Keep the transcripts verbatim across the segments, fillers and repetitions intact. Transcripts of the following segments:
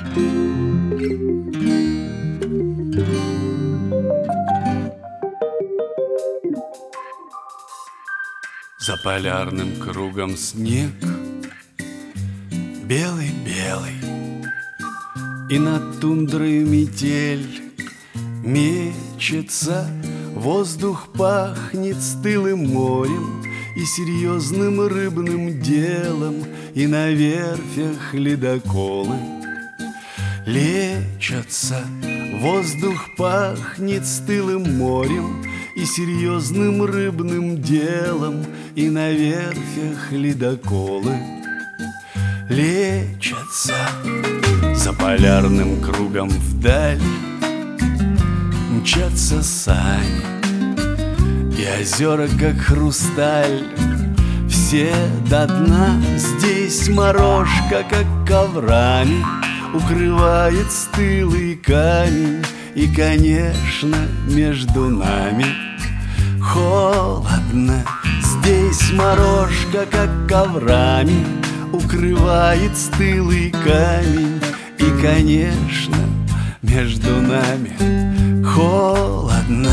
За полярным кругом снег белый-белый, и над тундрой метель мечется. Воздух пахнет стылым морем и серьезным рыбным делом, и на верфях ледоколы лечатся. Воздух пахнет стылым морем и серьезным рыбным делом, и на верфях ледоколы лечатся. За полярным кругом вдаль мчатся сани, и озера, как хрусталь, все до дна. Здесь морожка, как коврами, укрывает стылый камень. И, конечно, между нами холодно. Здесь морожка, как коврами, укрывает стылый камень. И, конечно, между нами холодно.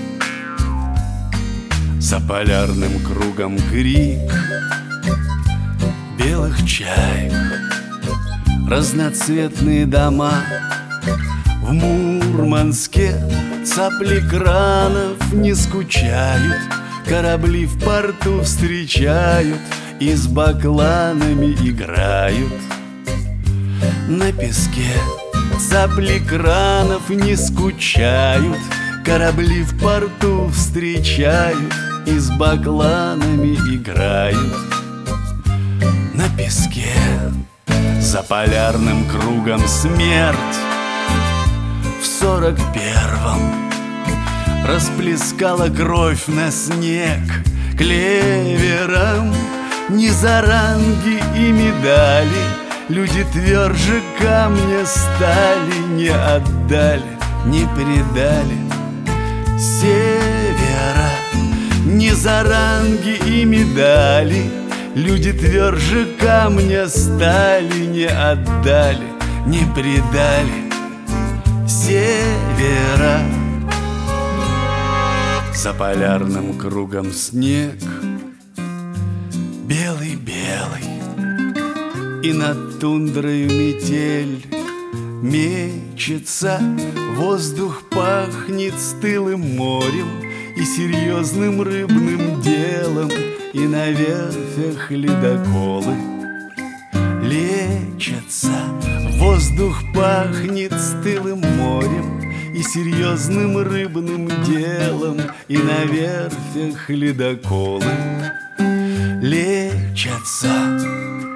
За полярным кругом крик белых чаек, разноцветные дома. В Мурманске цапли кранов не скучают, корабли в порту встречают и с бакланами играют. На песке цапли кранов не скучают, корабли в порту встречают и с бакланами играют. На песке за полярным кругом смерть в сорок первом расплескала кровь на снег клевером. Ни заранги и медали люди тверже камня стали, не отдали, не предали севера. Ни заранги и медали люди тверже камня стали, не отдали, не предали севера. За полярным кругом снег белый-белый, и над тундрою метель мечется. Воздух пахнет стылым морем и серьезным рыбным делом, и на верфях ледоколы лечатся. Воздух пахнет стылым морем и серьезным рыбным делом, и на верфях ледоколы лечатся.